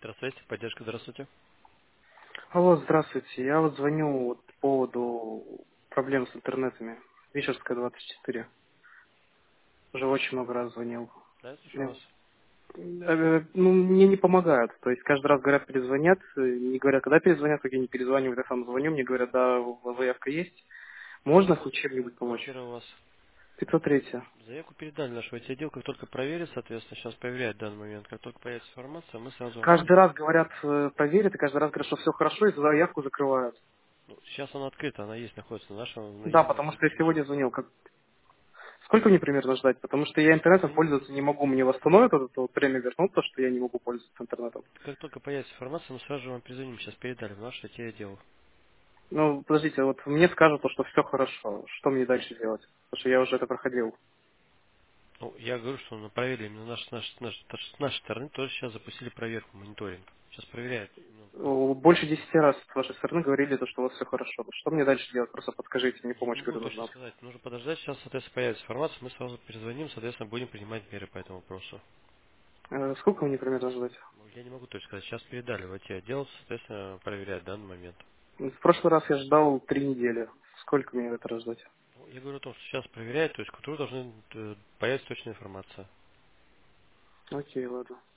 Здравствуйте, поддержка, здравствуйте. Алло, здравствуйте. Я вот звоню вот по поводу проблем с интернетами. Вишерская, 24. Уже очень много раз звонил. Да, слушаю Мне, вас. ну, мне не помогают. То есть каждый раз говорят, перезвонят. Не говорят, когда перезвонят, как я не перезваниваю, я сам звоню. Мне говорят, да, у вас заявка есть. Можно Какая хоть чем-нибудь помочь? квартира у вас? 503. Заявку передали наш отдел, как только проверит, соответственно, сейчас проверяет в данный момент. Как только появится информация, мы сразу вам Каждый перезвоним. раз говорят, проверят, и каждый раз говорят, что все хорошо, и заявку закрывают. Ну, сейчас она открыта, она есть, находится на нашем, Да, есть на потому нашем что я ресурсе. сегодня звонил. Сколько мне примерно ждать? Потому что я интернетом пользоваться не могу. Мне восстановят это вот время вернуться, что я не могу пользоваться интернетом. Как только появится информация, мы сразу же вам перезвоним. Сейчас передали в наш IT-отдел. Ну, подождите, вот мне скажут, что все хорошо. Что мне дальше делать? Потому что я уже это проходил. Ну, я говорю, что мы проверили именно с нашей стороны, тоже сейчас запустили проверку, мониторинг. Сейчас проверяет. Ну, Больше 10 раз с вашей стороны говорили, то, что у вас все хорошо. Что мне дальше делать? Просто подскажите, мне я не помощь, могу говорю, точно нужна. сказать. Нужно подождать. Сейчас, соответственно, появится информация, мы сразу перезвоним, соответственно, будем принимать меры по этому вопросу. Сколько мне примерно ждать? Ну, я не могу точно сказать. Сейчас передали в IT-отдел, соответственно, проверяет в данный момент. В прошлый раз я ждал 3 недели. Сколько мне это ждать? Ну, я говорю о том, что сейчас проверяет, то есть к утру должны появиться точная информация. Окей, ладно.